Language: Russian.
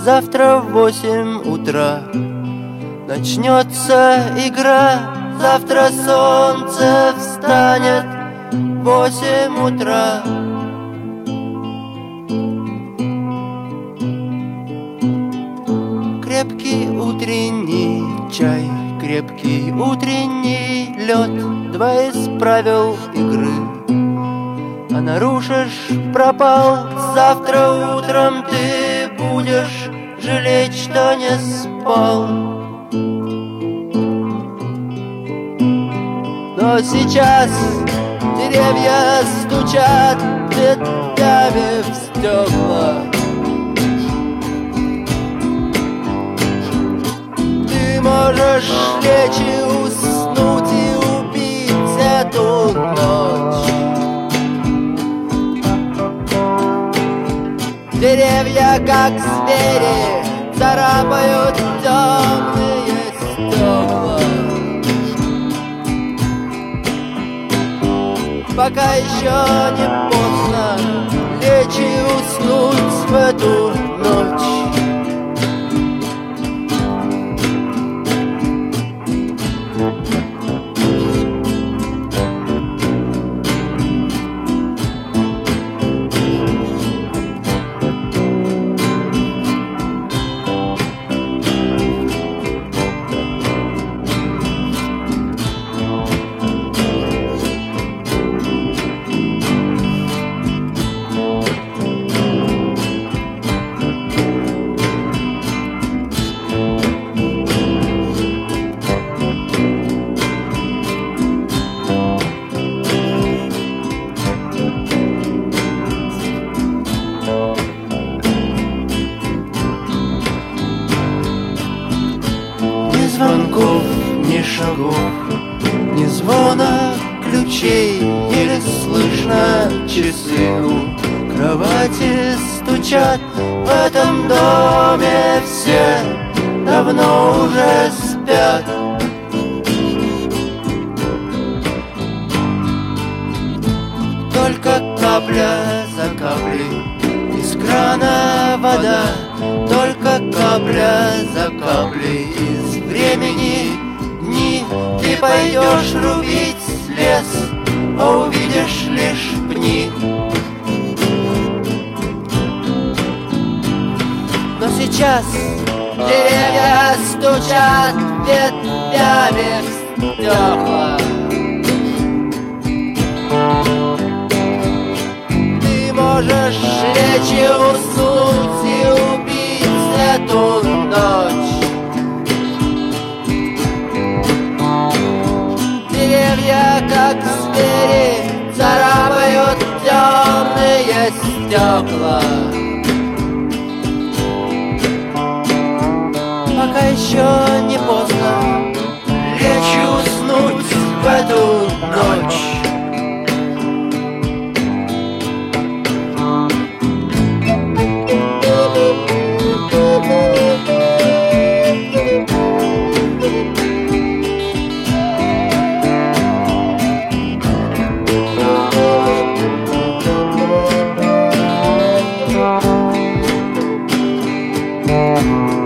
завтра в 8 утра начнется игра. Завтра солнце встанет в 8 утра. Крепкий утренний чай, крепкий утренний лед, два из правил игры. А нарушишь — пропал. Завтра утром ты будешь жалеть, что не спал. Но сейчас деревья стучат ветвями в стекла. Ты можешь лечь и уснуть и убить эту ночь. Деревья, как звери, царапают темные стекла. Пока еще не поздно лечь и уснуть в эту ночь. Ни звонков, ни шагов, ни звона ключей, еле слышно часы у кровати стучат. В этом доме все давно уже спят. Только капля за каплей из крана вода, только капля за каплей из времени дни. Ты пойдешь рубить лес, а увидишь лишь пни. Но сейчас деревья стучат ветвями в стекла. Ты можешь лечь и уснуть и убить эту ночь. Деревья, как звери, царапают темные стекла. Пока еще не поздно лечь и уснуть в эту ночь. Thank you.